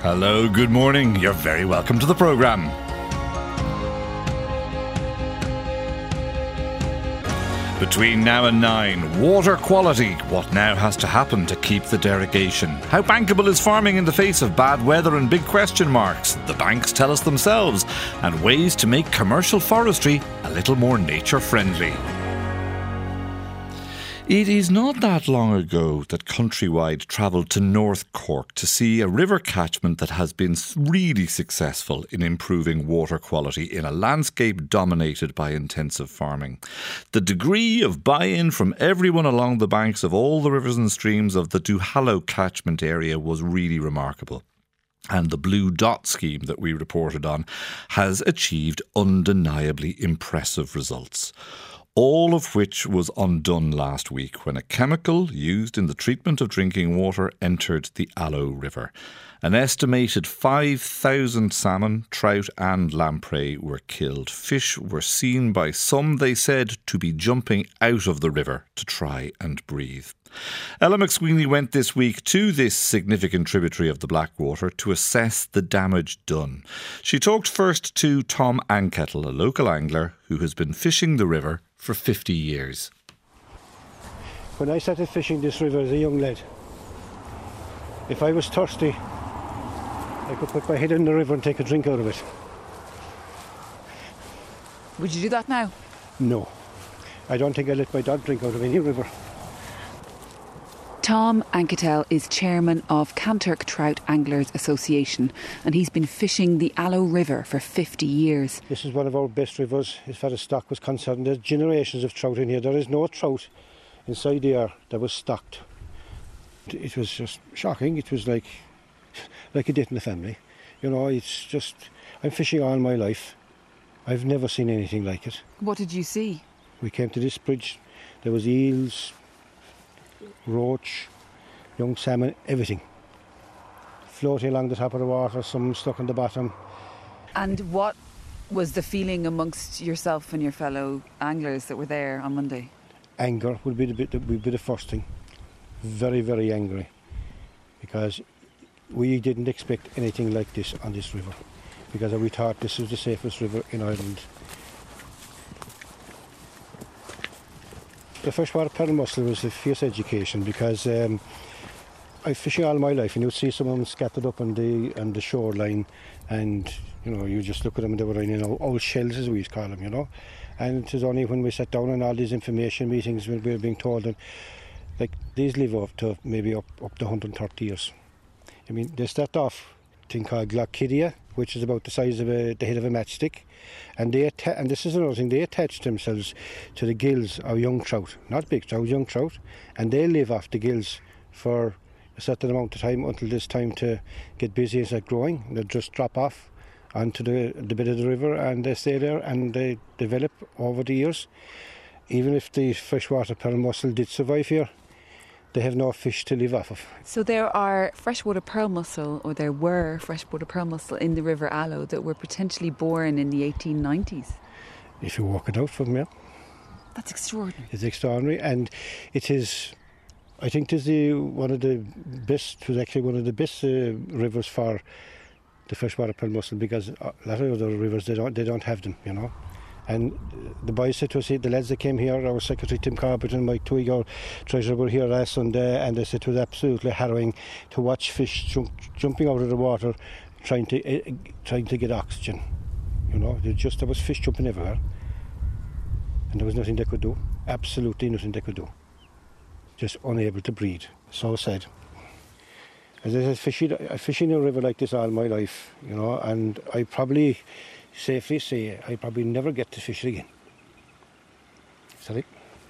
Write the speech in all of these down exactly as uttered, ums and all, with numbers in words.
Hello, good morning. You're very welcome to the programme. Between now and nine, water quality. What now has to happen to keep the derogation? How bankable is farming in the face of bad weather and big question marks? The banks tell us themselves. And ways to make commercial forestry a little more nature friendly. It is not that long ago that Countrywide travelled to North Cork to see a river catchment that has been really successful in improving water quality in a landscape dominated by intensive farming. The degree of buy-in from everyone along the banks of all the rivers and streams of the Duhallow catchment area was really remarkable. And the Blue Dot scheme that we reported on has achieved undeniably impressive results. All of which was undone last week when a chemical used in the treatment of drinking water entered the Allow River. An estimated five thousand salmon, trout and lamprey were killed. Fish were seen by some, they said, to be jumping out of the river to try and breathe. Ella McSweeney went this week to this significant tributary of the Blackwater to assess the damage done. She talked first to Tom Ankettle, a local angler who has been fishing the river for fifty years. When I started fishing this river as a young lad, if I was thirsty, I could put my head in the river and take a drink out of it. Would you do that now? No. I don't think I let my dog drink out of any river. Tom Ankettle is chairman of Kanturk Trout Anglers Association, and he's been fishing the Allow River for fifty years. This is one of our best rivers as far as stock was concerned. There's generations of trout in here. There is no trout inside there that was stocked. It was just shocking. It was like like a death in the family. You know, it's just, I'm fishing all my life. I've never seen anything like it. What did you see? We came to this bridge. There was eels, roach, young salmon, everything. Floating along the top of the water, some stuck on the bottom. And what was the feeling amongst yourself and your fellow anglers that were there on Monday? Anger would be the, bit, would be the first thing. Very, very angry. Because we didn't expect anything like this on this river. Because we thought this was the safest river in Ireland. The freshwater pearl mussel was a fierce education because um, I fishing all my life and you'd see some of them scattered up on the on the shoreline, and you know you just look at them and they were in, you know, old shells as we call them, you know. And it was only when we sat down in all these information meetings when we were being told that like these live up to maybe up up to one hundred thirty years. I mean, they start off a thing called Glochidia, which is about the size of a, the head of a matchstick. And they atta- and this is another thing, they attach themselves to the gills of young trout, not big trout, young trout, and they live off the gills for a certain amount of time until it's time to get busy and start growing. They just drop off onto the, the bed of the river and they stay there and they develop over the years. Even if the freshwater pearl mussel did survive here, they have no fish to live off of. So there are freshwater pearl mussel, or there were freshwater pearl mussel in the River Allow that were potentially born in the eighteen nineties. If you walk it out from here. That's extraordinary. It's extraordinary, and it is, I think it is the, one of the best, it was actually one of the best uh, rivers for the freshwater pearl mussel, because a lot of other rivers, they don't, they don't have them, you know. And the boys said to us, the lads that came here, our secretary Tim Corbett and Mike Twig, our treasurer, were here last Sunday, and they said it was absolutely harrowing to watch fish jump, jumping out of the water, trying to uh, trying to get oxygen. You know, there just there was fish jumping everywhere, and there was nothing they could do. Absolutely nothing they could do. Just unable to breathe. So sad. As I said, fishing, I fishing in a river like this all my life, you know, and I probably safely say I probably never get to fish it again. Sorry.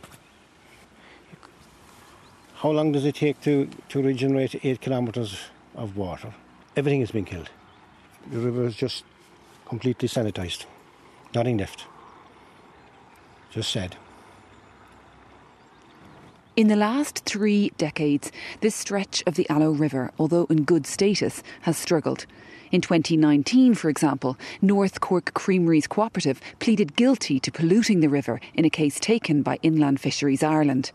How long does it take to, to regenerate eight kilometres of water? Everything has been killed. The river is just completely sanitised. Nothing left. Just sad. In the last three decades, this stretch of the Allow River, although in good status, has struggled. In twenty nineteen, for example, North Cork Creameries Cooperative pleaded guilty to polluting the river in a case taken by Inland Fisheries Ireland.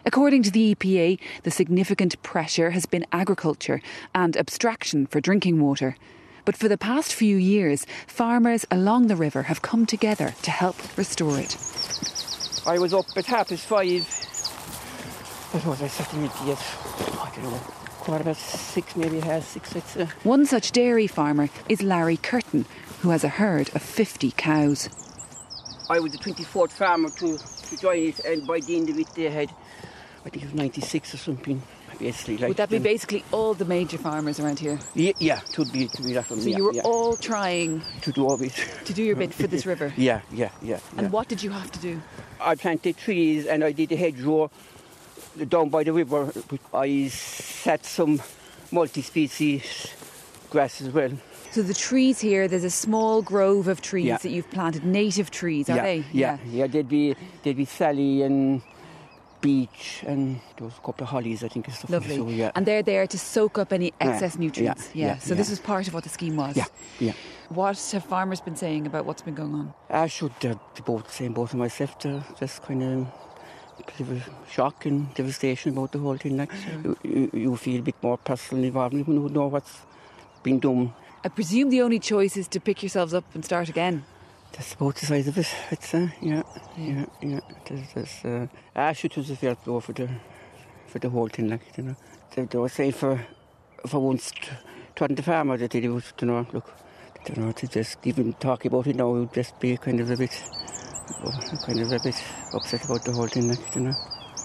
According to the E P A, the significant pressure has been agriculture and abstraction for drinking water. But for the past few years, farmers along the river have come together to help restore it. I was up at half past five. What was I sitting at? Yes, I don't know, quarter past six, maybe half six. It's, uh... One such dairy farmer is Larry Curtin, who has a herd of fifty cows. I was the twenty-fourth farmer to, to join it, and by the end of it they had, I think it was ninety-six or something. Basically, like would that be them. basically all the major farmers around here? Yeah, yeah, it would be, to be that one. So yeah, you were yeah. all trying to do all it. To do your bit for this river? Yeah, yeah, yeah. And yeah. what did you have to do? I planted trees and I did a hedgerow down by the river. I set some multi-species grass as well. So the trees here, there's a small grove of trees yeah. that you've planted, native trees, are yeah, they? Yeah, yeah, yeah. There'd be, there'd be Sally and beech, and there was a couple of hollies, I think. And stuff. Lovely. So, yeah. And they're there to soak up any excess yeah, nutrients. Yeah. yeah. yeah so yeah. this was part of what the scheme was. Yeah. Yeah. What have farmers been saying about what's been going on? I should uh, both saying both of myself. To just kind of a bit of a shock and devastation about the whole thing. Like sure. you, you feel a bit more personal involvement when you know what's been done. I presume the only choice is to pick yourselves up and start again. That's about the size of it. It's uh, yeah, yeah, yeah. There's, there's, uh, I should was a fair blow for the for the whole thing, like you know. They, they were saying for for once to the farmer that they would, you know, look, you know, to just even talk about it now would just be kind of a bit, kind of a bit upset about the whole thing, like you know.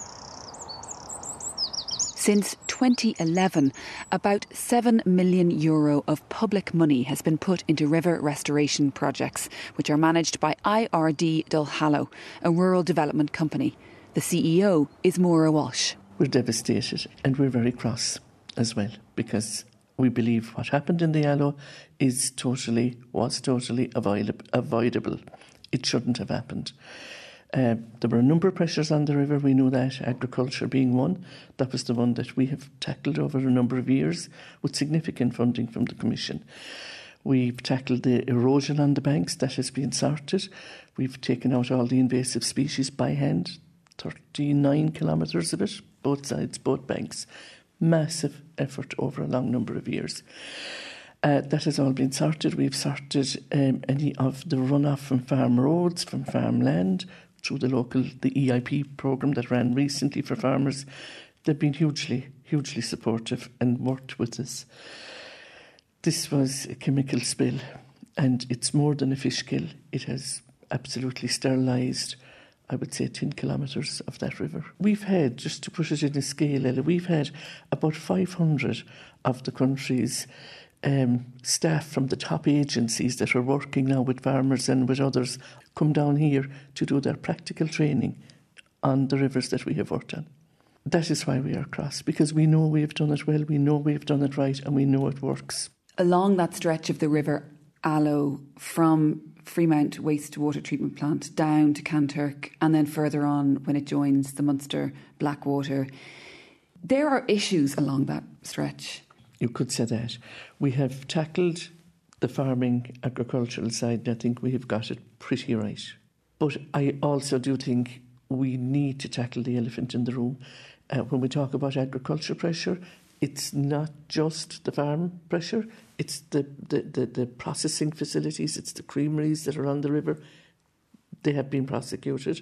Since twenty eleven, about seven million euro of public money has been put into river restoration projects, which are managed by I R D Duhallow, a rural development company. The C E O is Maura Walsh. We're devastated and we're very cross as well, because we believe what happened in the Allow is totally, was totally avoidable. It shouldn't have happened. Uh, there were a number of pressures on the river. We know that, agriculture being one. That was the one that we have tackled over a number of years with significant funding from the Commission. We've tackled the erosion on the banks. That has been sorted. We've taken out all the invasive species by hand, thirty-nine kilometres of it, both sides, both banks. Massive effort over a long number of years. Uh, that has all been sorted. We've sorted um, any of the runoff from farm roads, from farmland, through the local, the E I P programme that ran recently for farmers. They've been hugely, hugely supportive and worked with us. This was a chemical spill, and it's more than a fish kill. It has absolutely sterilised, I would say, ten kilometres of that river. We've had, just to put it in a scale, Ella, we've had about five hundred of the country's um, staff from the top agencies that are working now with farmers and with others come down here to do their practical training on the rivers that we have worked on. That is why we are cross, because we know we've done it well, we know we've done it right, and we know it works. Along that stretch of the River Allow, from Freemount Wastewater Treatment Plant down to Kanturk, and then further on when it joins the Munster Blackwater, there are issues along that stretch. You could say that. We have tackled the farming agricultural side, and I think we have got it pretty right. But I also do think we need to tackle the elephant in the room. Uh, when we talk about agriculture pressure, it's not just the farm pressure, it's the, the, the, the processing facilities, it's the creameries that are on the river. They have been prosecuted.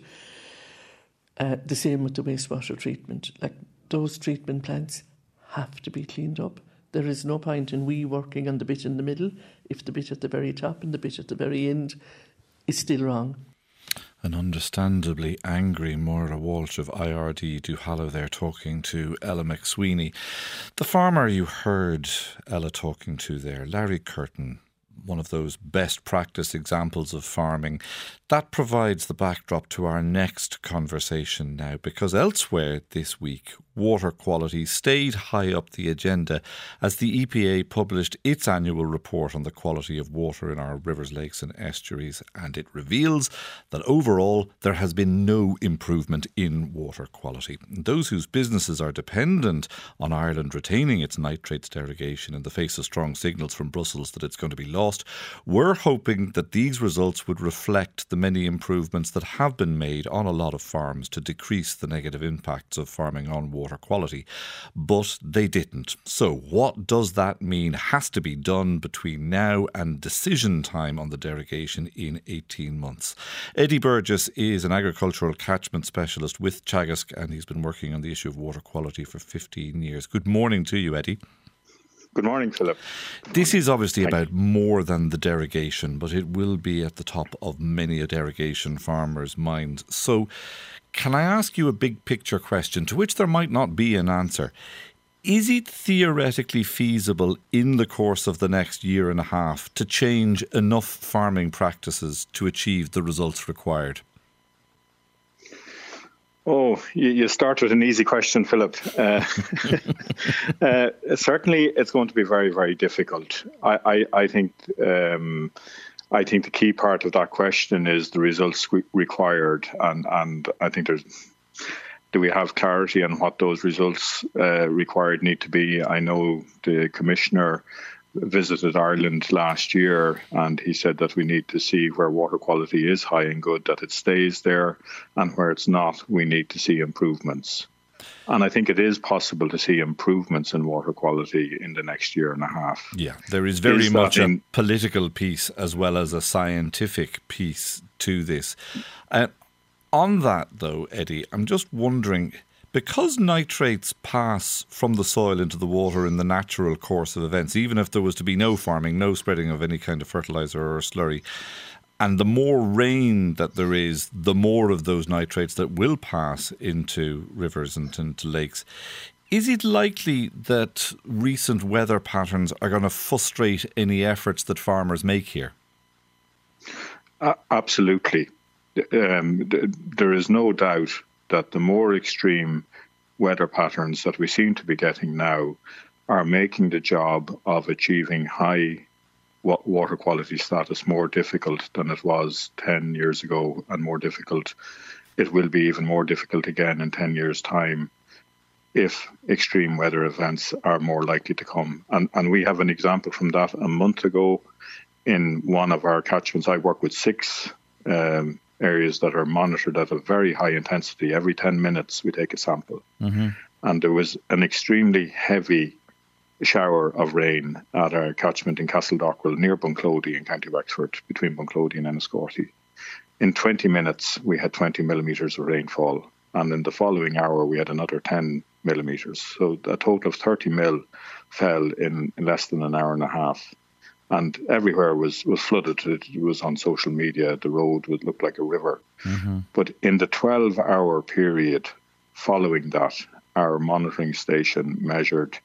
Uh, the same with the wastewater treatment. Like, those treatment plants have to be cleaned up. There is no point in we working on the bit in the middle if the bit at the very top and the bit at the very end is still wrong. An understandably angry Maura Walsh of I R D Duhallow there talking to Ella McSweeney. The farmer you heard Ella talking to there, Larry Curtin, one of those best practice examples of farming. That provides the backdrop to our next conversation now, because elsewhere this week water quality stayed high up the agenda as the E P A published its annual report on the quality of water in our rivers, lakes and estuaries, and it reveals that overall there has been no improvement in water quality. Those whose businesses are dependent on Ireland retaining its nitrates derogation in the face of strong signals from Brussels that it's going to be lost were hoping that these results would reflect the many improvements that have been made on a lot of farms to decrease the negative impacts of farming on water quality. But they didn't. So what does that mean has to be done between now and decision time on the derogation in eighteen months? Eddie Burgess is an agricultural catchment specialist with Teagasc, and he's been working on the issue of water quality for fifteen years. Good morning to you, Eddie. Good morning, Philip. This is obviously about more than the derogation, but it will be at the top of many a derogation farmer's mind. So can I ask you a big picture question to which there might not be an answer? Is it theoretically feasible in the course of the next year and a half to change enough farming practices to achieve the results required? Oh, you, you start with an easy question, Philip. Uh, uh, certainly, it's going to be very, very difficult. I, I, I think. Um, I think the key part of that question is the results re- required, and and I think there's. Do we have clarity on what those results uh, required need to be? I know the Commissioner visited Ireland last year and he said that we need to see where water quality is high and good, that it stays there, and where it's not, we need to see improvements. And I think it is possible to see improvements in water quality in the next year and a half. Yeah, there is very is much in- a political piece as well as a scientific piece to this. Uh, on that, though, Eddie, I'm just wondering, because nitrates pass from the soil into the water in the natural course of events, even if there was to be no farming, no spreading of any kind of fertiliser or slurry, and the more rain that there is, the more of those nitrates that will pass into rivers and into lakes. Is it likely that recent weather patterns are going to frustrate any efforts that farmers make here? Uh, absolutely. Um, th- there is no doubt that the more extreme weather patterns that we seem to be getting now are making the job of achieving high water quality status more difficult than it was ten years ago, and more difficult. It will be even more difficult again in ten years' time if extreme weather events are more likely to come. And, and we have an example from that a month ago in one of our catchments. I work with six um, areas that are monitored at a very high intensity. Every ten minutes we take a sample. Mm-hmm. And there was an extremely heavy shower of rain at our catchment in Castledockwell near Bunclody in County Wexford, between Bunclody and Enniscorthy. In twenty minutes we had twenty millimetres of rainfall, and in the following hour we had another ten millimetres. So a total of thirty mil fell in, in less than an hour and a half. And everywhere was, was flooded. It was on social media. The road would look like a river. Mm-hmm. But in the twelve-hour period following that, our monitoring station measured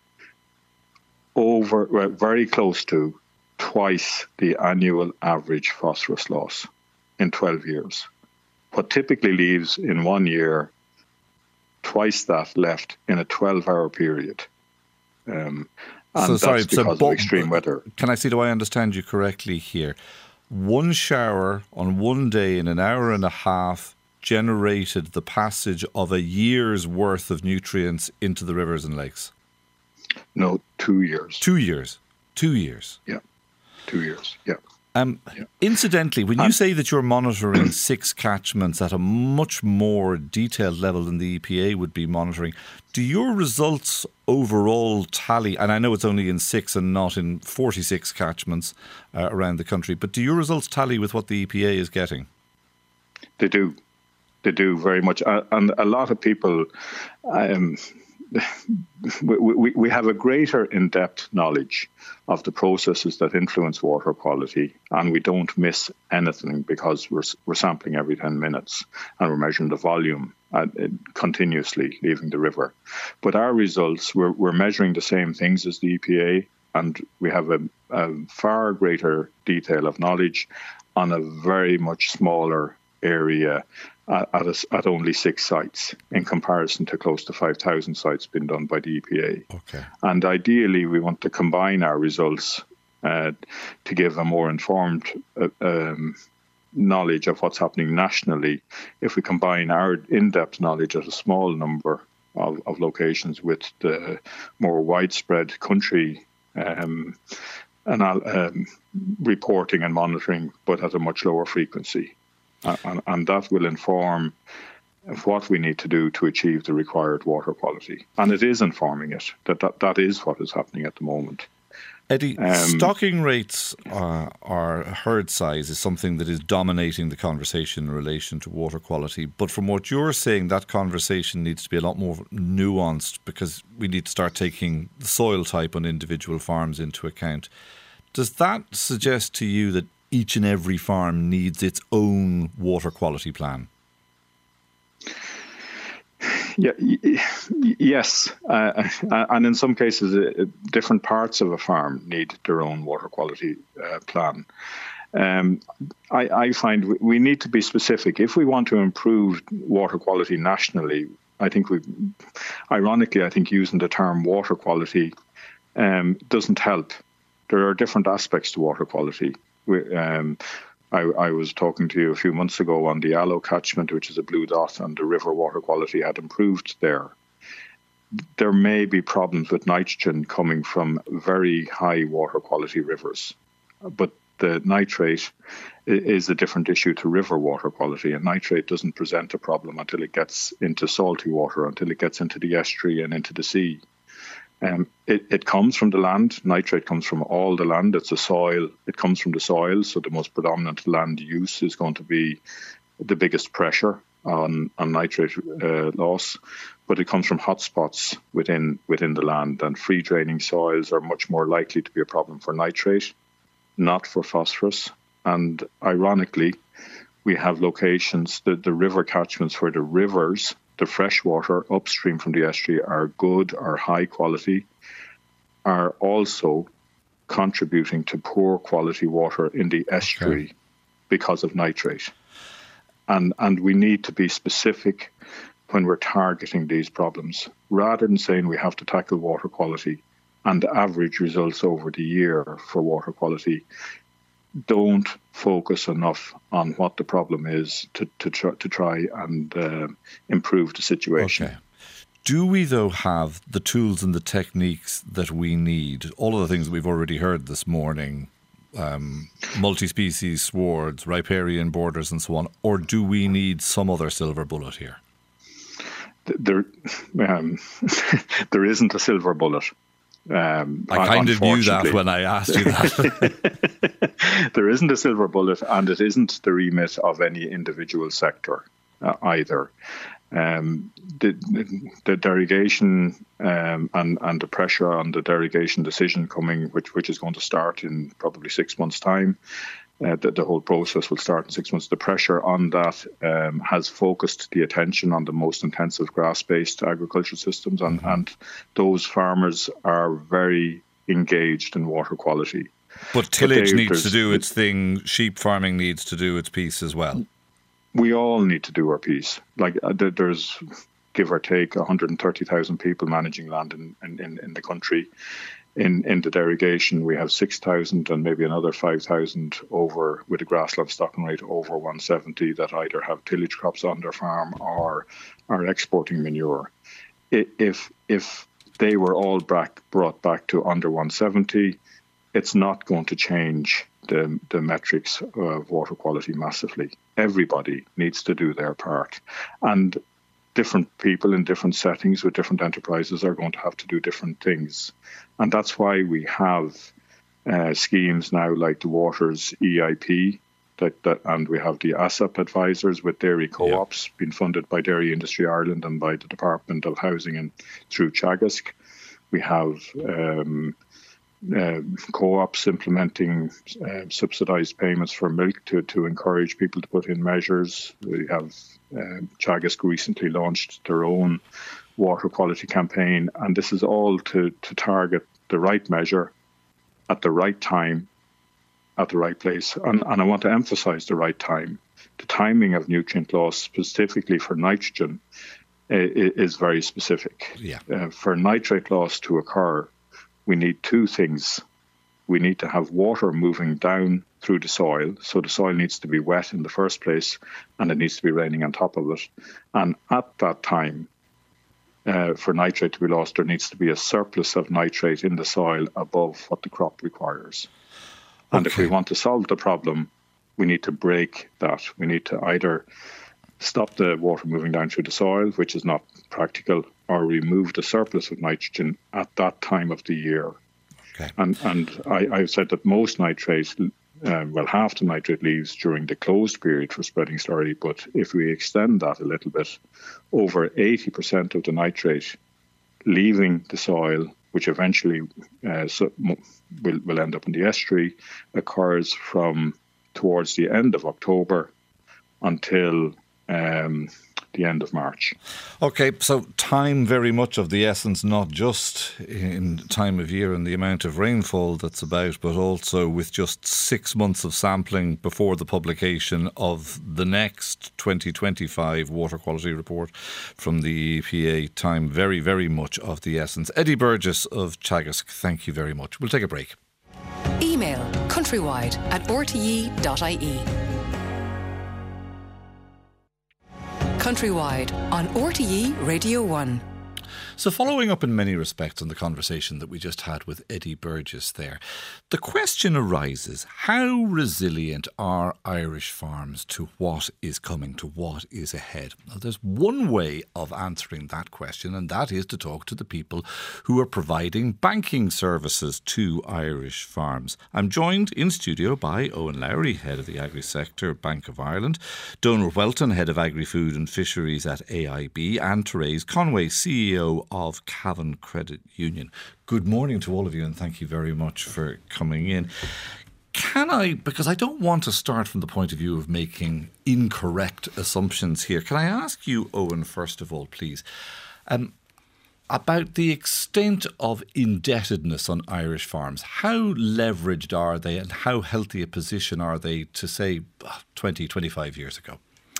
over, well, very close to twice the annual average phosphorus loss in twelve years. What typically leaves in one year, twice that left in a twelve-hour period. Um, And so, that's sorry, because so of bo- extreme weather. Can I see, do I understand you correctly here? One shower on one day in an hour and a half generated the passage of a year's worth of nutrients into the rivers and lakes? No, two years. Two years. Two years. Yeah, two years, yeah. Um, yeah. Incidentally, when you um, say that you're monitoring six catchments at a much more detailed level than the E P A would be monitoring, do your results overall tally, and I know it's only in six and not in forty-six catchments uh, around the country, but do your results tally with what the E P A is getting? They do. They do very much. Uh, and a lot of people... Um, We, we, we have a greater in-depth knowledge of the processes that influence water quality, and we don't miss anything because we're, we're sampling every ten minutes and we're measuring the volume uh, continuously leaving the river. But our results, we're, we're measuring the same things as the E P A, and we have a, a far greater detail of knowledge on a very much smaller area at, at, a, at only six sites in comparison to close to five thousand sites being done by the E P A. Okay. And ideally, we want to combine our results uh, to give a more informed uh, um, knowledge of what's happening nationally. If we combine our in-depth knowledge at a small number of, of locations with the more widespread country um, and um, reporting and monitoring, but at a much lower frequency. And, and that will inform what we need to do to achieve the required water quality. And it is informing it. That that, that is what is happening at the moment. Eddie, Um, stocking rates uh, or herd size is something that is dominating the conversation in relation to water quality. But from what you're saying, that conversation needs to be a lot more nuanced because we need to start taking the soil type on individual farms into account. Does that suggest to you that each and every farm needs its own water quality plan? Yeah, yes, uh, and in some cases, uh, different parts of a farm need their own water quality uh, plan. Um, I, I find we need to be specific. If we want to improve water quality nationally, I think we, ironically, I think using the term water quality um, doesn't help. There are different aspects to water quality. We, um, I, I was talking to you a few months ago on the Allow catchment, which is a blue dot, and the river water quality had improved there. There may be problems with nitrogen coming from very high water quality rivers, but the nitrate is a different issue to river water quality, and nitrate doesn't present a problem until it gets into salty water, until it gets into the estuary and into the sea. Um, it, it comes from the land. Nitrate comes from all the land. It's a soil. It comes from the soil. So the most predominant land use is going to be the biggest pressure on, on nitrate uh, loss. But it comes from hotspots within within the land. And free draining soils are much more likely to be a problem for nitrate, not for phosphorus. And ironically, we have locations, the, the river catchments where the rivers, the freshwater upstream from the estuary are good or high quality, are also contributing to poor quality water in the estuary okay. because of nitrate. And and we need to be specific when we're targeting these problems. Rather than saying we have to tackle water quality and average results over the year for water quality, don't focus enough on what the problem is to to try, to try and uh, improve the situation. Okay. Do we, though, have the tools and the techniques that we need? All of the things that we've already heard this morning, um, multi-species swards, riparian borders and so on, or do we need some other silver bullet here? There, um, there isn't a silver bullet. Um, I kind of knew that when I asked you that. There isn't a silver bullet, and it isn't the remit of any individual sector uh, either. Um, the, the derogation um, and, and the pressure on the derogation decision coming, which which is going to start in probably six months' time, uh, the, the whole process will start in six months. The pressure on that um, has focused the attention on the most intensive grass-based agricultural systems, and, mm-hmm. and those farmers are very engaged in water quality. But tillage but they, needs to do its thing, sheep farming needs to do its piece as well. We all need to do our piece. Like uh, there's, give or take, one hundred thirty thousand people managing land in, in, in the country. In in the derogation, we have six thousand and maybe another five thousand over with a grassland stocking rate over one seventy that either have tillage crops on their farm or are exporting manure. If if they were all back brought back to under one seventy, it's not going to change the the metrics of water quality massively. Everybody needs to do their part, and different people in different settings with different enterprises are going to have to do different things. And that's why we have uh, schemes now like the Waters E I P, that, that, and we have the A S A P advisors with dairy co-ops yeah. being funded by Dairy Industry Ireland and by the Department of Housing and through Teagasc. We have um, uh, co-ops implementing uh, subsidised payments for milk to, to encourage people to put in measures. We have uh, Teagasc recently launched their own water quality campaign, and this is all to, to target the right measure at the right time at the right place. And, and I want to emphasise the right time. The timing of nutrient loss, specifically for nitrogen, is very specific. Yeah. Uh, for nitrate loss to occur, we need two things. We need to have water moving down through the soil. So the soil needs to be wet in the first place, and it needs to be raining on top of it. And at that time, uh, for nitrate to be lost, there needs to be a surplus of nitrate in the soil above what the crop requires. And Okay. if we want to solve the problem, we need to break that. We need to either stop the water moving down through the soil, which is not practical, or remove the surplus of nitrogen at that time of the year. Okay. And and I, I've said that most nitrate, um, well, half the nitrate leaves during the closed period for spreading slurry. But if we extend that a little bit, over eighty percent of the nitrate leaving the soil, which eventually uh, so, will, will end up in the estuary, occurs from towards the end of October until um, the end of March. Okay, so time very much of the essence, not just in time of year and the amount of rainfall that's about, but also with just six months of sampling before the publication of the next twenty twenty-five water quality report from the E P A. Time very, very much of the essence. Eddie Burgess of Teagasc, thank you very much. We'll take a break. Email countrywide at r t e dot i e. Countrywide on R T E Radio one. So following up in many respects on the conversation that we just had with Eddie Burgess there, the question arises, how resilient are Irish farms to what is coming, to what is ahead? Now, there's one way of answering that question, and that is to talk to the people who are providing banking services to Irish farms. I'm joined in studio by Owen Lowry, Head of the Agri-Sector Bank of Ireland, Donal Welton, Head of Agri-Food and Fisheries at A I B, and Therese Conway, C E O of Cavan Credit Union. Good morning to all of you, and thank you very much for coming in. Can I, because I don't want to start from the point of view of making incorrect assumptions here, can I ask you, Owen, first of all, please, um, about the extent of indebtedness on Irish farms? How leveraged are they, and how healthy a position are they to, say, twenty, twenty-five years ago?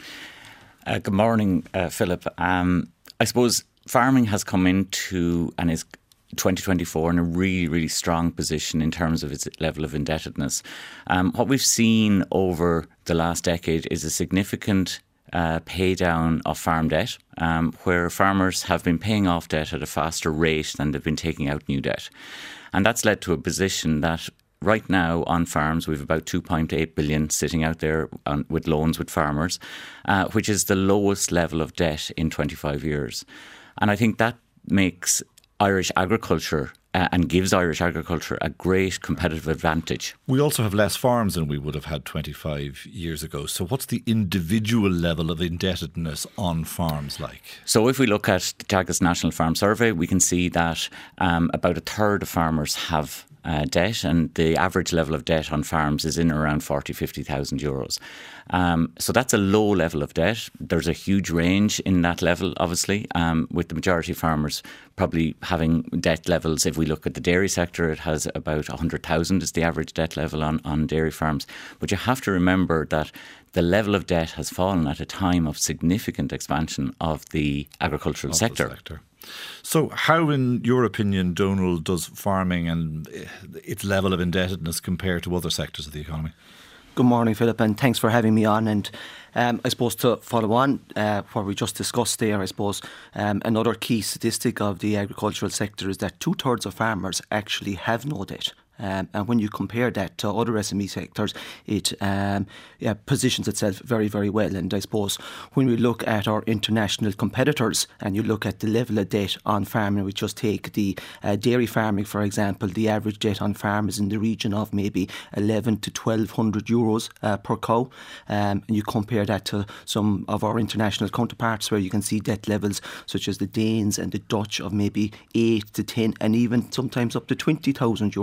Uh, good morning, uh, Philip. Um, I suppose farming has come into and is twenty twenty-four in a really, really strong position in terms of its level of indebtedness. Um, what we've seen over the last decade is a significant uh, pay down of farm debt, um, where farmers have been paying off debt at a faster rate than they've been taking out new debt. And that's led to a position that right now on farms we've about two point eight billion sitting out there on, with loans with farmers, uh, which is the lowest level of debt in twenty-five years. And I think that makes Irish agriculture uh, and gives Irish agriculture a great competitive advantage. We also have less farms than we would have had twenty-five years ago. So what's the individual level of indebtedness on farms like? So if we look at the Teagasc National Farm Survey, we can see that um, about a third of farmers have Uh, debt, and the average level of debt on farms is in around forty, fifty thousand euros. Um, so that's a low level of debt. There's a huge range in that level, obviously, um, with the majority of farmers probably having debt levels. If we look at the dairy sector, it has about one hundred thousand is the average debt level on, on dairy farms. But you have to remember that the level of debt has fallen at a time of significant expansion of the agricultural Of sector. the sector. So how, in your opinion, Donal, does farming and its level of indebtedness compare to other sectors of the economy? Good morning, Philip, and thanks for having me on. And um, I suppose to follow on uh, what we just discussed there, I suppose um, another key statistic of the agricultural sector is that two-thirds of farmers actually have no debt. Um, and when you compare that to other S M E sectors, it um, yeah, positions itself very, very well. And I suppose when we look at our international competitors and you look at the level of debt on farming, we just take the uh, dairy farming, for example, the average debt on farm is in the region of maybe eleven to twelve hundred euros uh, per cow. Um, and you compare that to some of our international counterparts where you can see debt levels such as the Danes and the Dutch of maybe eight to ten and even sometimes up to twenty thousand euros per cow.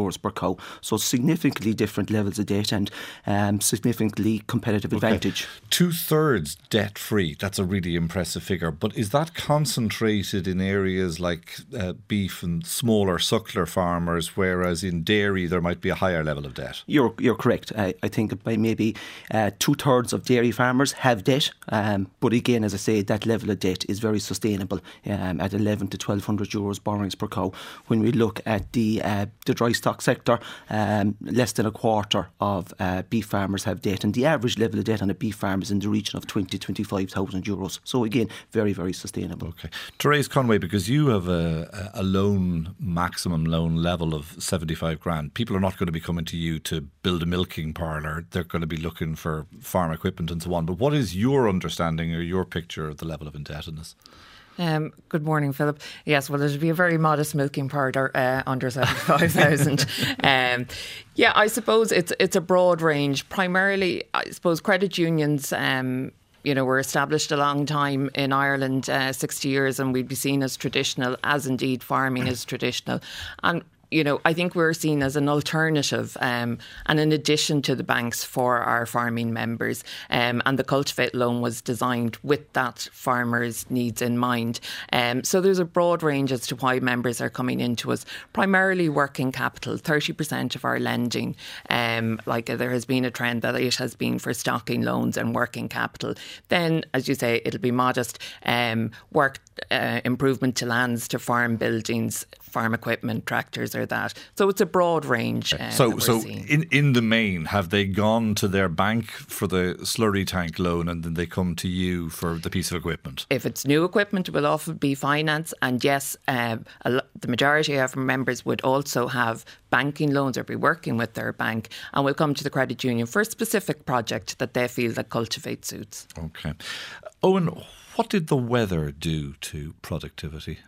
cow. So significantly different levels of debt and um, significantly competitive okay. advantage. Two-thirds debt-free, that's a really impressive figure. But is that concentrated in areas like uh, beef and smaller suckler farmers, whereas in dairy there might be a higher level of debt? You're you're correct. I, I think by maybe uh, two-thirds of dairy farmers have debt. Um, but again, as I say, that level of debt is very sustainable um, at eleven to twelve hundred euros borrowings per cow. When we look at the uh, the dry stock sector, um, less than a quarter of uh, beef farmers have debt, and the average level of debt on a beef farm is in the region of twenty to twenty-five thousand euros. So again, very, very sustainable. Okay. Therese Conway, because you have a, a loan, maximum loan level of seventy-five grand, people are not going to be coming to you to build a milking parlour. They're going to be looking for farm equipment and so on. But what is your understanding or your picture of the level of indebtedness? Um, good morning, Philip. Yes, well, it'd be a very modest milking parlour uh, under seventy-five thousand. um, yeah, I suppose it's it's a broad range. Primarily, I suppose credit unions, um, you know, were established a long time in Ireland, uh, sixty years, and we'd be seen as traditional, as indeed farming is traditional. And you know, I think we're seen as an alternative um, and an addition to the banks for our farming members. Um, and the Cultivate loan was designed with that farmers' needs in mind. Um, so there's a broad range as to why members are coming into us. Primarily working capital, thirty percent of our lending. Um, like uh, there has been a trend that it has been for stocking loans and working capital. Then, as you say, it'll be modest um, work uh, improvement to lands, to farm buildings, farm equipment, tractors or that. So it's a broad range. Uh, so so in, in the main, have they gone to their bank for the slurry tank loan and then they come to you for the piece of equipment? If it's new equipment, it will often be finance. And yes, um, a lo- the majority of our members would also have banking loans or be working with their bank and will come to the credit union for a specific project that they feel that Cultivate suits. Okay. Owen, what did the weather do to productivity?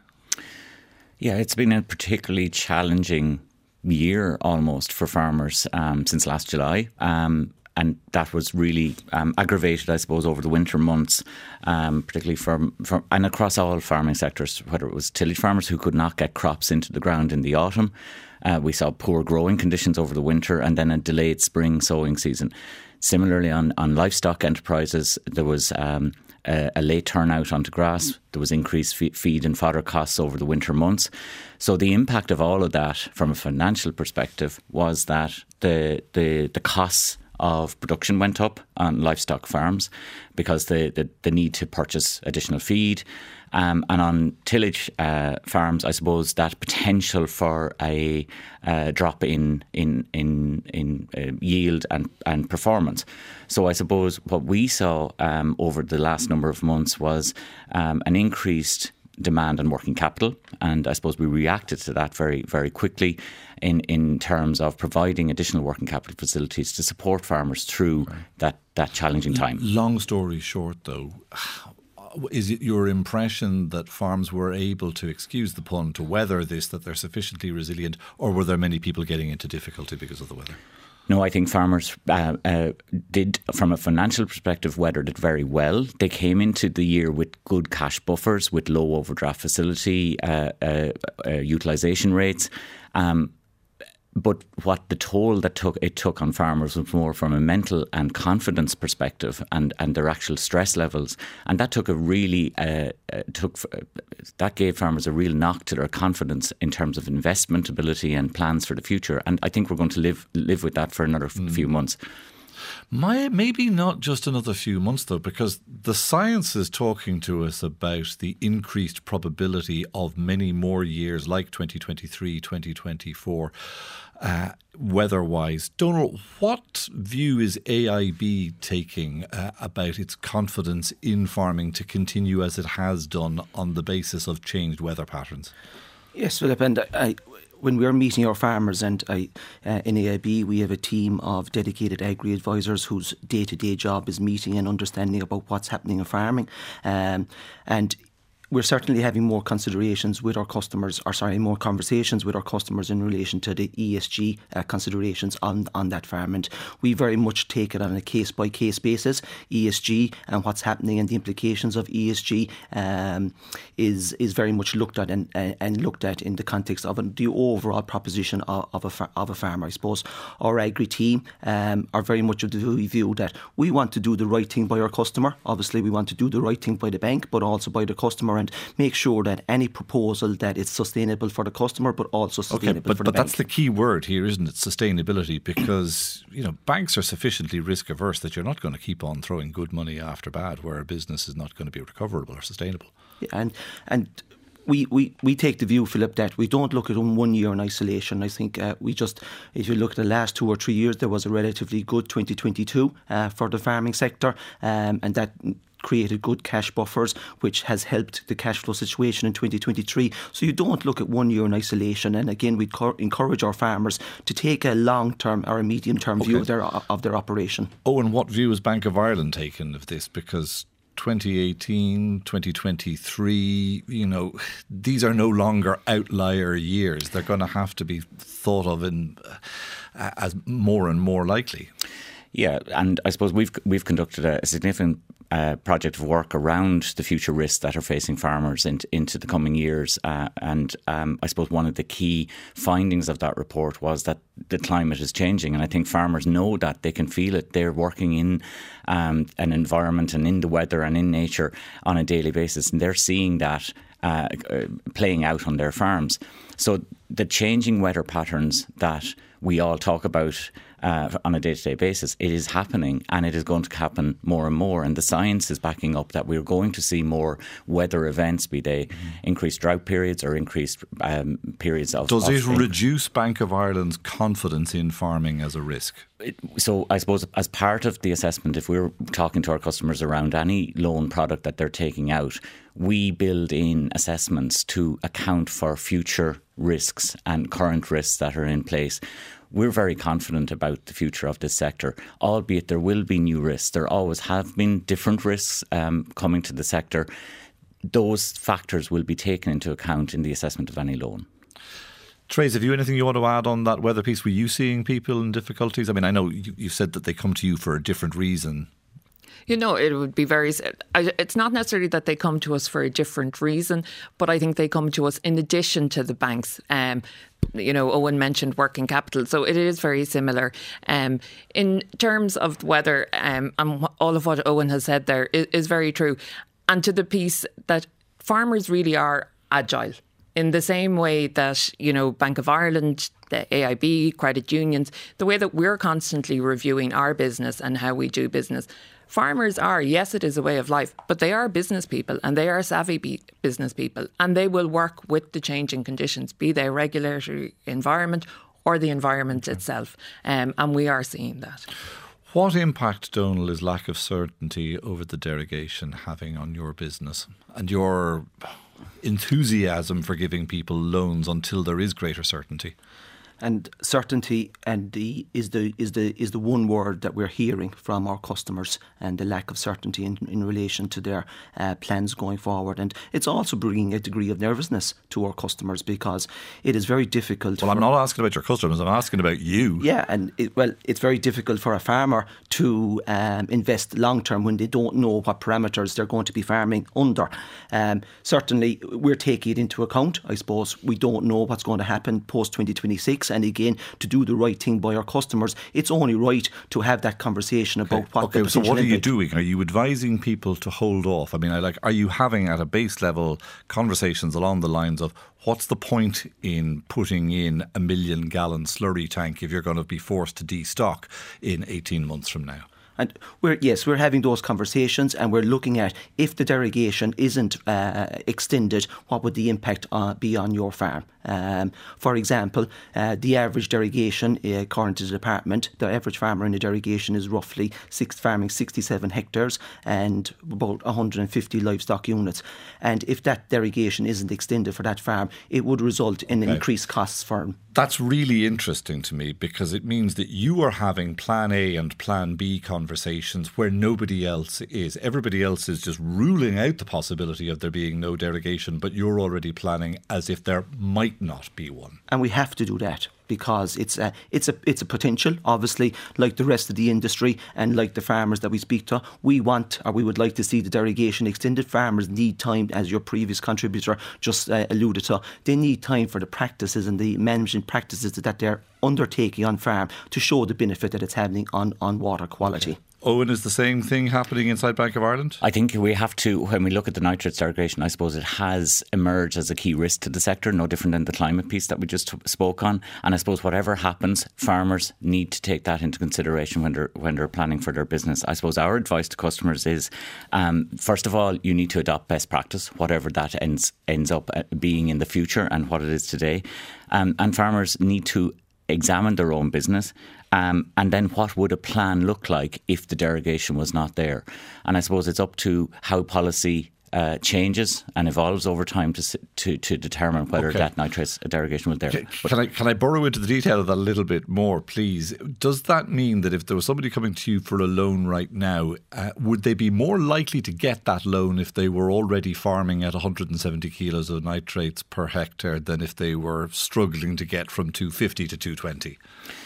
Yeah, it's been a particularly challenging year almost for farmers um, since last July. Um, and that was really um, aggravated, I suppose, over the winter months, um, particularly for, for and across all farming sectors, whether it was tillage farmers who could not get crops into the ground in the autumn. Uh, we saw poor growing conditions over the winter and then a delayed spring sowing season. Similarly, on, on livestock enterprises, there was um, a, a late turnout onto grass. There was increased feed and fodder costs over the winter months. So the impact of all of that from a financial perspective was that the the, the costs of production went up on livestock farms because the, the, the need to purchase additional feed. Um, and on tillage uh, farms, I suppose that potential for a uh, drop in in in, in uh, yield and, and performance. So I suppose what we saw um, over the last number of months was um, an increased demand on working capital, and I suppose we reacted to that very, very quickly in, in terms of providing additional working capital facilities to support farmers through right. that, that challenging time. Long story short, though, is it your impression that farms were able to, excuse the pun, to weather this, that they're sufficiently resilient, or were there many people getting into difficulty because of the weather? No, I think farmers uh, uh, did, from a financial perspective, weathered it very well. They came into the year with good cash buffers, with low overdraft facility uh, uh, uh, utilisation rates. Um, But what the toll that took it took on farmers was more from a mental and confidence perspective, and, and their actual stress levels, and that took a really uh, uh, took uh, that gave farmers a real knock to their confidence in terms of investment ability and plans for the future. And I think we're going to live live with that for another mm. few months. My, maybe not just another few months, though, because the science is talking to us about the increased probability of many more years like twenty twenty-three, twenty twenty-four, uh, weather-wise. Donald, what view is A I B taking uh, about its confidence in farming to continue as it has done on the basis of changed weather patterns? Yes, Philip, and I... I when we're meeting our farmers, and I, uh, in A I B, we have a team of dedicated agri-advisors whose day-to-day job is meeting and understanding about what's happening in farming. Um, and we're certainly having more considerations with our customers, or sorry, more conversations with our customers in relation to the E S G uh, considerations on, on that farm. And we very much take it on a case-by-case basis. E S G and what's happening and the implications of E S G um, is is very much looked at and, and, and looked at in the context of the overall proposition of, of, a, far, of a farmer. I suppose our agri team um, are very much of the view that we want to do the right thing by our customer. Obviously, we want to do the right thing by the bank, but also by the customer, and make sure that any proposal that is sustainable for the customer, but also sustainable okay, but, for the but bank. That's the key word here, isn't it? Sustainability, because you know banks are sufficiently risk averse that you're not going to keep on throwing good money after bad, where a business is not going to be recoverable or sustainable. Yeah, and and. We, we, we take the view, Philip, that we don't look at them one year in isolation. I think uh, we just, if you look at the last two or three years, there was a relatively good twenty twenty-two uh, for the farming sector, um, and that created good cash buffers, which has helped the cash flow situation in twenty twenty-three. So you don't look at one year in isolation. And again, we co- encourage our farmers to take a long-term or a medium-term okay. view of their, of their operation. Oh, and what view has Bank of Ireland taken of this? Because twenty eighteen, twenty twenty-three, you know, these are no longer outlier years. They're going to have to be thought of in uh, as more and more likely. Yeah, and I suppose we've we've conducted a significant uh, project of work around the future risks that are facing farmers in, into the coming years. Uh, and um, I suppose one of the key findings of that report was that the climate is changing. And I think farmers know that, they can feel it. They're working in um, an environment and in the weather and in nature on a daily basis. And they're seeing that uh, playing out on their farms. So the changing weather patterns that we all talk about uh, on a day-to-day basis, it is happening, and it is going to happen more and more. And the science is backing up that we're going to see more weather events, be they mm-hmm. increased drought periods or increased um, periods of... Does of it inc- reduce Bank of Ireland's confidence in farming as a risk? It, so I suppose as part of the assessment, if we're talking to our customers around any loan product that they're taking out, we build in assessments to account for future risks and current risks that are in place. We're very confident about the future of this sector, albeit there will be new risks. There always have been different risks um, coming to the sector. Those factors will be taken into account in the assessment of any loan. Trace, have you anything you want to add on that weather piece? Were you seeing people in difficulties? I mean, I know you, you said that they come to you for a different reason. You know, it would be very... It's not necessarily that they come to us for a different reason, but I think they come to us in addition to the banks. Um, you know, Owen mentioned working capital, so it is very similar. Um, in terms of weather, um, and all of what Owen has said there is, is very true. And to the piece that farmers really are agile. In the same way that, you know, Bank of Ireland, the A I B, credit unions, the way that we're constantly reviewing our business and how we do business, farmers are, yes, it is a way of life, but they are business people, and they are savvy be- business people, and they will work with the changing conditions, be they regulatory environment or the environment okay. itself. Um, and we are seeing that. What impact, Donal, is lack of certainty over the derogation having on your business and your enthusiasm for giving people loans until there is greater certainty? And certainty and the is the is the is the one word that we're hearing from our customers, and the lack of certainty in, in relation to their uh, plans going forward. And it's also bringing a degree of nervousness to our customers, because it is very difficult. Well, I'm not asking about your customers, I'm asking about you. Yeah, and it, well, it's very difficult for a farmer to um, invest long term when they don't know what parameters they're going to be farming under. Um, certainly, we're taking it into account. I suppose we don't know what's going to happen post twenty twenty-six. And again, to do the right thing by our customers, it's only right to have that conversation about okay. what okay, the so what are you impact. doing? Are you advising people to hold off? I mean, I like, are you having at a base level conversations along the lines of what's the point in putting in a million gallon slurry tank if you're going to be forced to destock in eighteen months from now? And we're yes, we're having those conversations, and we're looking at if the derogation isn't uh, extended, what would the impact uh, be on your farm? Um, for example, uh, the average derogation, uh, according to the department, the average farmer in the derogation is roughly six, farming sixty-seven hectares and about one hundred fifty livestock units. And if that derogation isn't extended for that farm, it would result in okay. increased costs for them. That's really interesting to me, because it means that you are having plan A and plan B conversations conversations where nobody else is. Everybody else is just ruling out the possibility of there being no derogation, but you're already planning as if there might not be one. And we have to do that, because it's a, it's a it's a potential, obviously, like the rest of the industry and like the farmers that we speak to. We want, or we would like to see the derogation extended. Farmers need time, as your previous contributor just uh, alluded to. They need time for the practices and the management practices that they're undertaking on farm to show the benefit that it's having on, on water quality. Okay. Owen, is the same thing happening inside Bank of Ireland? I think we have to, when we look at the nitrates derogation, I suppose it has emerged as a key risk to the sector, no different than the climate piece that we just spoke on. And I suppose whatever happens, farmers need to take that into consideration when they're, when they're planning for their business. I suppose our advice to customers is, um, first of all, you need to adopt best practice, whatever that ends, ends up being in the future and what it is today. Um, and farmers need to examine their own business. Um, and then what would a plan look like if the derogation was not there? And I suppose it's up to how policy uh, changes and evolves over time to to, to determine whether okay. that nitrates derogation was there. Can, can I can I burrow into the detail of that a little bit more, please? Does that mean that if there was somebody coming to you for a loan right now, uh, would they be more likely to get that loan if they were already farming at one hundred seventy kilos of nitrates per hectare than if they were struggling to get from two fifty to two twenty?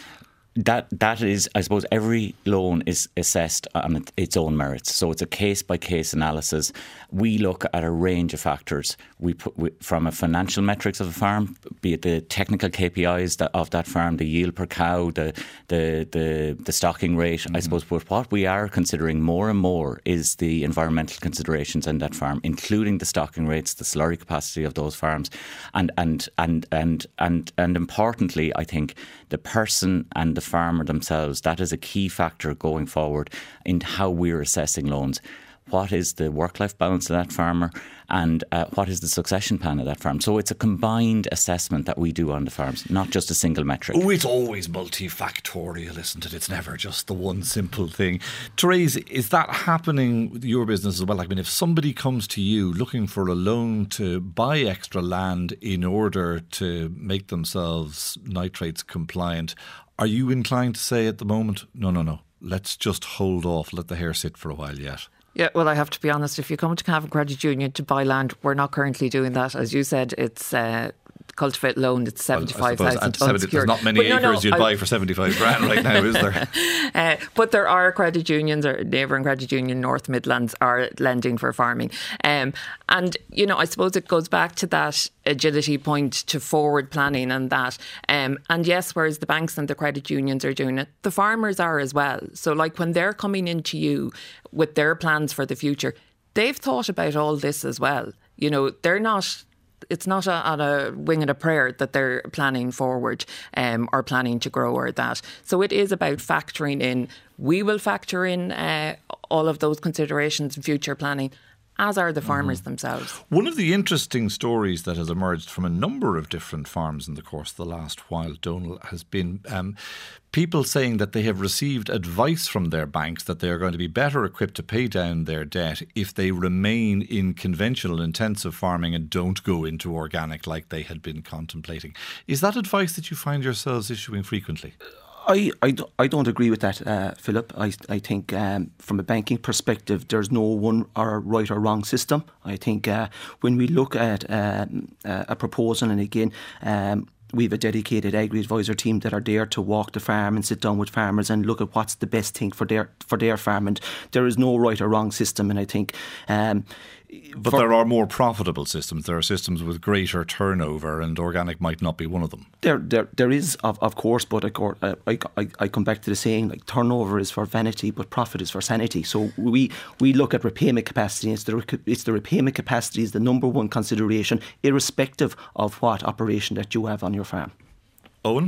That that is, I suppose, every loan is assessed on its own merits. So it's a case by case analysis. We look at a range of factors. We put we, from a financial metrics of a farm, be it the technical K P Is that, of that farm, the yield per cow, the the the, the stocking rate. Mm-hmm. I suppose, but what we are considering more and more is the environmental considerations in that farm, including the stocking rates, the slurry capacity of those farms, and and and and and and importantly, I think the person and the farmer themselves, that is a key factor going forward in how we're assessing loans. What is the work-life balance of that farmer, and uh, what is the succession plan of that farm? So it's a combined assessment that we do on the farms, not just a single metric. Oh, it's always multifactorial, isn't it? It's never just the one simple thing. Therese, is that happening with your business as well? I mean, if somebody comes to you looking for a loan to buy extra land in order to make themselves nitrates compliant, are you inclined to say at the moment, no, no, no, let's just hold off, let the hair sit for a while yet? Yeah, well, I have to be honest, if you come to Cavan Credit Union to buy land, we're not currently doing that. As you said, it's uh, cultivate loan, it's seventy-five thousand well, unsecured. There's not many but acres no, no, you'd I, buy for seventy-five grand right now, is there? Uh, but there are credit unions, or Neighbouring Credit Union North Midlands are lending for farming. Um, and, you know, I suppose it goes back to that agility point, to forward planning and that. Um, and yes, whereas the banks and the credit unions are doing it, the farmers are as well. So like when they're coming into you with their plans for the future, they've thought about all this as well. You know, they're not... It's not a, on a wing and a prayer that they're planning forward um, or planning to grow or that. So it is about factoring in. We will factor in uh, all of those considerations in future planning, as are the farmers mm-hmm. themselves. One of the interesting stories that has emerged from a number of different farms in the course of the last while, Donal, has been um, people saying that they have received advice from their banks that they are going to be better equipped to pay down their debt if they remain in conventional intensive farming and don't go into organic like they had been contemplating. Is that advice that you find yourselves issuing frequently? I, I, I don't agree with that, uh, Philip. I, I think um, from a banking perspective, there's no one or right or wrong system. I think uh, when we look at um, uh, a proposal, and again, um, we have a dedicated agri-advisor team that are there to walk the farm and sit down with farmers and look at what's the best thing for their for their farm. And there is no right or wrong system. And I think... Um, But For, there are more profitable systems. There are systems with greater turnover, and organic might not be one of them. There, there, there is, of, of course, but I, I, I come back to the saying, like, turnover is for vanity, but profit is for sanity. So we, we look at repayment capacity. It's the, it's the repayment capacity is the number one consideration, irrespective of what operation that you have on your farm. Owen?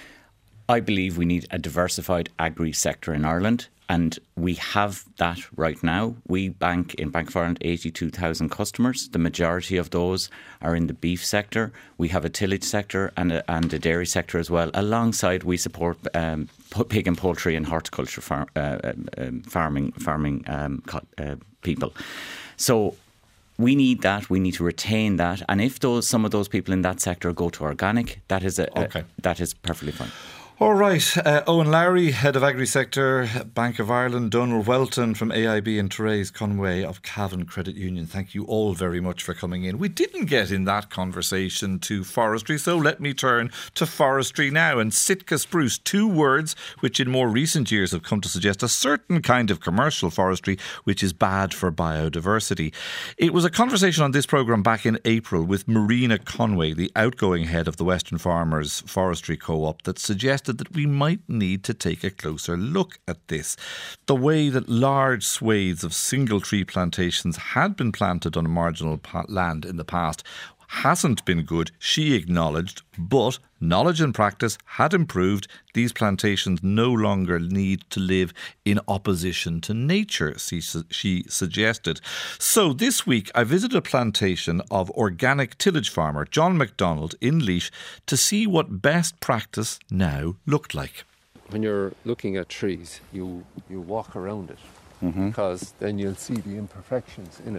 I believe we need a diversified agri sector in Ireland, and we have that right now. We bank in Bank of Ireland eighty-two thousand customers. The majority of those are in the beef sector. We have a tillage sector and a, and a dairy sector as well. Alongside, we support um, pig and poultry and horticulture far, uh, um, farming farming um, uh, people. So we need that. We need to retain that. And if those some of those people in that sector go to organic, that is a, okay. a that is perfectly fine. All right, uh, Owen Lowry, Head of Agri-Sector, Bank of Ireland, Donal Welton from A I B and Therese Conway of Cavan Credit Union. Thank you all very much for coming in. We didn't get in that conversation to forestry, so let me turn to forestry now. And Sitka spruce, two words which in more recent years have come to suggest a certain kind of commercial forestry which is bad for biodiversity. It was a conversation on this programme back in April with Marina Conway, the outgoing head of the Western Farmers Forestry Co-op, that suggested that we might need to take a closer look at this. The way that large swathes of single tree plantations had been planted on marginal land in the past hasn't been good, she acknowledged, but knowledge and practice had improved. These plantations no longer need to live in opposition to nature, she, she suggested. So this week I visited a plantation of organic tillage farmer John MacDonald in Laois to see what best practice now looked like. When you're looking at trees, you, you walk around it mm-hmm. because then you'll see the imperfections in it.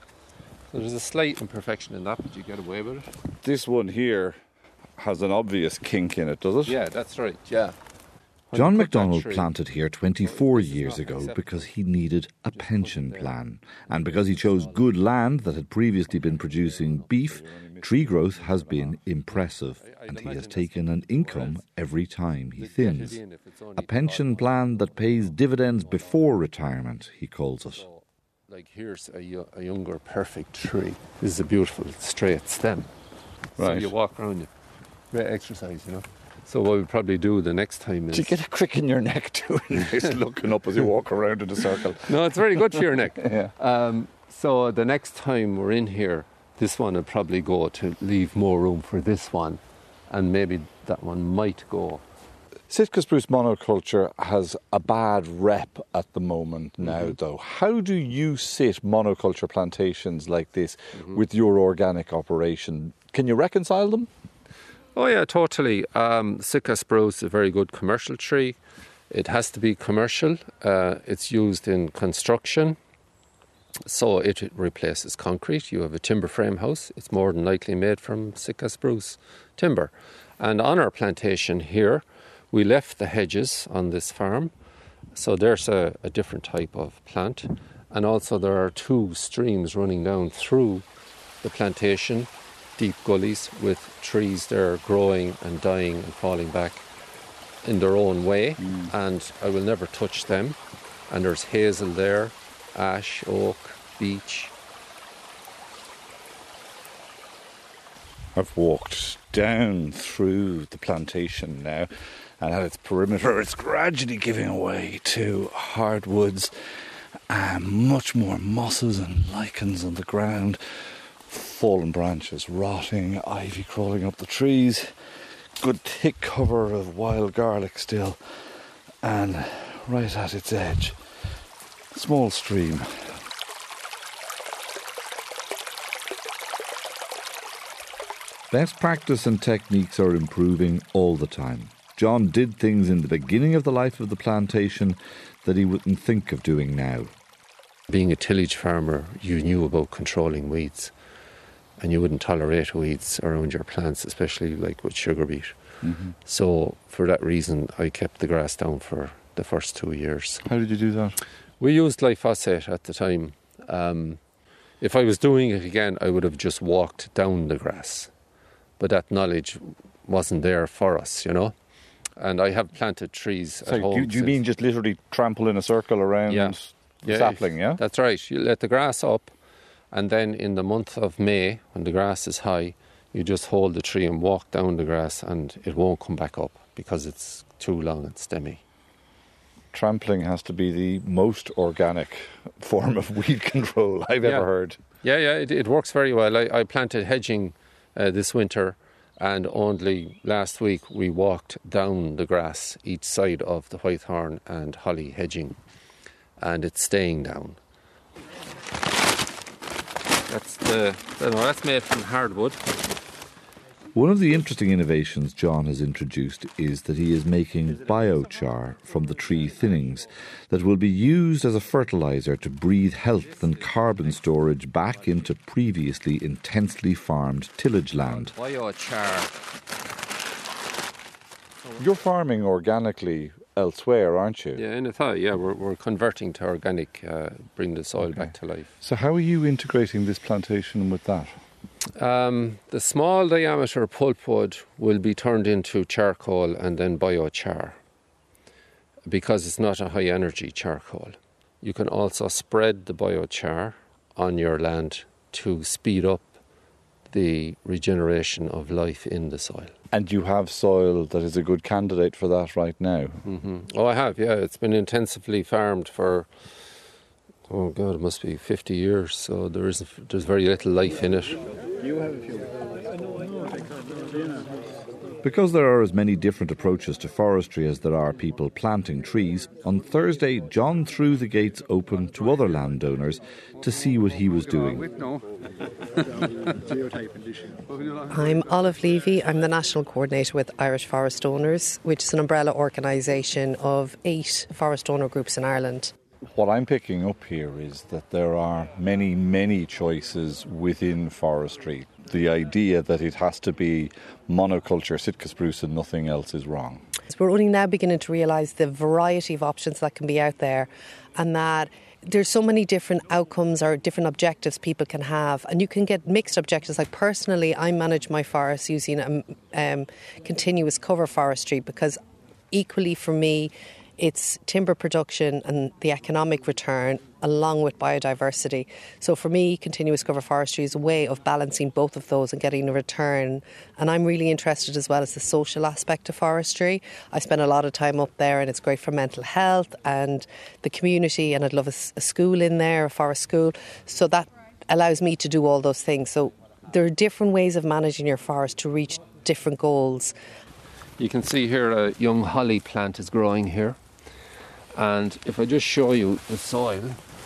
So there's a slight imperfection in that, but you get away with it. This one here has an obvious kink in it, does it? Yeah, that's right, yeah. When John MacDonald planted here twenty-four years ago because he needed a pension plan. And because he chose good land that had previously been producing beef, tree growth has been impressive. And he has taken an income every time he thins. A pension plan that pays dividends before retirement, he calls it. Like here's a, a younger perfect tree. This is a beautiful straight stem. Right. So you walk around it. Great exercise, you know. So what we'll probably do the next time is... Do you get a crick in your neck doing this, looking up as you walk around in a circle? No, it's very good for your neck. Yeah. Um, so the next time we're in here, this one will probably go to leave more room for this one. And maybe that one might go. Sitka spruce monoculture has a bad rep at the moment now, mm-hmm. though. How do you sit monoculture plantations like this mm-hmm. with your organic operation? Can you reconcile them? Oh yeah, totally. Um, Sitka spruce is a very good commercial tree. It has to be commercial. Uh, it's used in construction, so it replaces concrete. You have a timber frame house. It's more than likely made from Sitka spruce timber. And on our plantation here, we left the hedges on this farm, so there's a, a different type of plant. And also there are two streams running down through the plantation, deep gullies with trees there growing and dying and falling back in their own way. Mm. And I will never touch them. And there's hazel there, ash, oak, beech. I've walked down through the plantation now, and at its perimeter it's gradually giving way to hardwoods and much more mosses and lichens on the ground, fallen branches rotting, ivy crawling up the trees, good thick cover of wild garlic still, and right at its edge, small stream. Best practice and techniques are improving all the time. John did things in the beginning of the life of the plantation that he wouldn't think of doing now. Being a tillage farmer, you knew about controlling weeds, and you wouldn't tolerate weeds around your plants, especially like with sugar beet. Mm-hmm. So for that reason, I kept the grass down for the first two years. How did you do that? We used glyphosate at the time. Um, if I was doing it again, I would have just walked down the grass. But that knowledge wasn't there for us, you know. And I have planted trees so at home. Do, do you mean just literally trample in a circle around yeah. the yeah, sapling, yeah? That's right. You let the grass up, and then in the month of May, when the grass is high, you just hold the tree and walk down the grass, and it won't come back up because it's too long and stemmy. Trampling has to be the most organic form of weed control I've yeah. ever heard. Yeah, yeah, it, it works very well. I, I planted hedging uh, this winter, and only last week we walked down the grass each side of the whitethorn and holly hedging, and it's staying down. That's the no, that's made from hardwood. One of the interesting innovations John has introduced is that he is making biochar from the tree thinnings that will be used as a fertiliser to breathe health and carbon storage back into previously intensely farmed tillage land. Biochar You're farming organically elsewhere, aren't you? Yeah, in Athy, yeah, we're, we're converting to organic, uh, bring the soil Okay. back to life. So how are you integrating this plantation with that? Um, the small diameter pulpwood will be turned into charcoal and then biochar, because it's not a high energy charcoal. You can also spread the biochar on your land to speed up the regeneration of life in the soil. And you have soil that is a good candidate for that right now? Mm-hmm. Oh, I have, yeah. It's been intensively farmed for, oh God, it must be fifty years, so there is, there's very little life in it. You have a few. Because there are as many different approaches to forestry as there are people planting trees, on Thursday John threw the gates open to other landowners to see what he was doing. I'm Olive Levy. I'm the National Coordinator with Irish Forest Owners, which is an umbrella organisation of eight forest owner groups in Ireland. What I'm picking up here is that there are many, many choices within forestry. The idea that it has to be monoculture, Sitka spruce and nothing else is wrong. We're only now beginning to realise the variety of options that can be out there, and that there's so many different outcomes or different objectives people can have, and you can get mixed objectives. Like personally, I manage my forests using um, um, continuous cover forestry, because equally for me it's timber production and the economic return along with biodiversity. So for me, continuous cover forestry is a way of balancing both of those and getting a return. And I'm really interested as well as the social aspect of forestry. I spend a lot of time up there, and it's great for mental health and the community, and I'd love a, a school in there, a forest school. So that allows me to do all those things. So there are different ways of managing your forest to reach different goals. You can see here a young holly plant is growing here. And if I just show you the soil,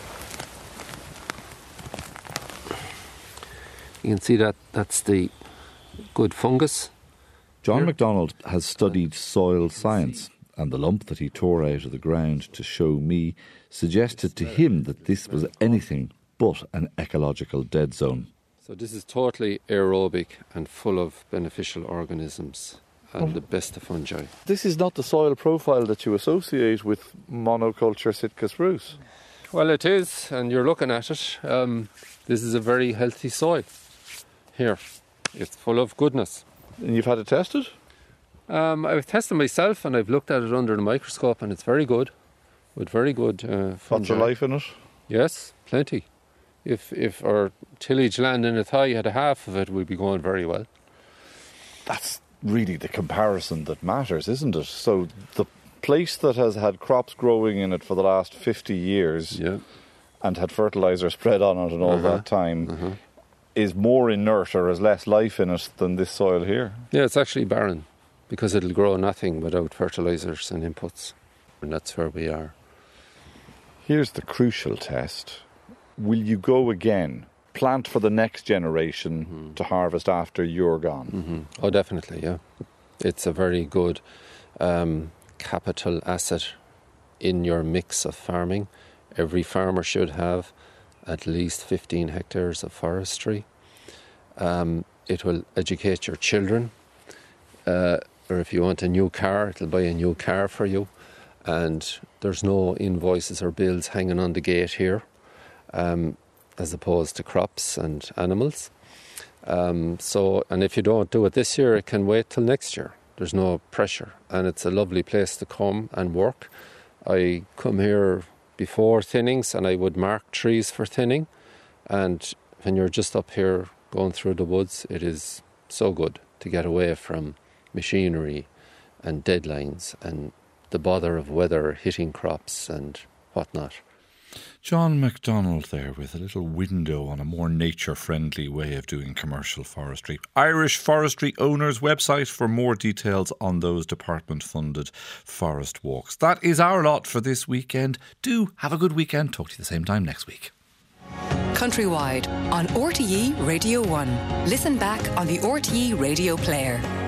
you can see that that's the good fungus. John Here. MacDonald has studied soil science, and the lump that he tore out of the ground to show me suggested to him that this was anything but an ecological dead zone. So this is totally aerobic and full of beneficial organisms and the best of fungi. This is not the soil profile that you associate with monoculture Sitka spruce. Well, it is, and you're looking at it. Um, this is a very healthy soil here. It's full of goodness. And you've had it tested? Um, I've tested myself, and I've looked at it under the microscope, and it's very good, with very good uh, fungi. Lots of life in it? Yes, plenty. If if our tillage land in Athy had a half of it, we'd be going very well. That's really the comparison that matters, isn't it? So the place that has had crops growing in it for the last fifty years yeah. and had fertiliser spread on it and all uh-huh. that time uh-huh. is more inert or has less life in it than this soil here. Yeah, it's actually barren because it'll grow nothing without fertilisers and inputs. And that's where we are. Here's the crucial test. Will you go again? Plant for the next generation mm-hmm. to harvest after you're gone? Mm-hmm. Oh, definitely, yeah. It's a very good um, capital asset in your mix of farming. Every farmer should have at least fifteen hectares of forestry. Um, it will educate your children. Uh, or if you want a new car, it'll buy a new car for you. And there's no invoices or bills hanging on the gate here. Um, as opposed to crops and animals. Um, so, and if you don't do it this year, it can wait till next year. There's no pressure, and it's a lovely place to come and work. I come here before thinnings, and I would mark trees for thinning. And when you're just up here going through the woods, it is so good to get away from machinery and deadlines and the bother of weather hitting crops and whatnot. John MacDonald there with a little window on a more nature-friendly way of doing commercial forestry. Irish Forestry Owners website for more details on those department-funded forest walks. That is our lot for this weekend. Do have a good weekend. Talk to you the same time next week. Countrywide on R T E Radio one. Listen back on the R T E Radio Player.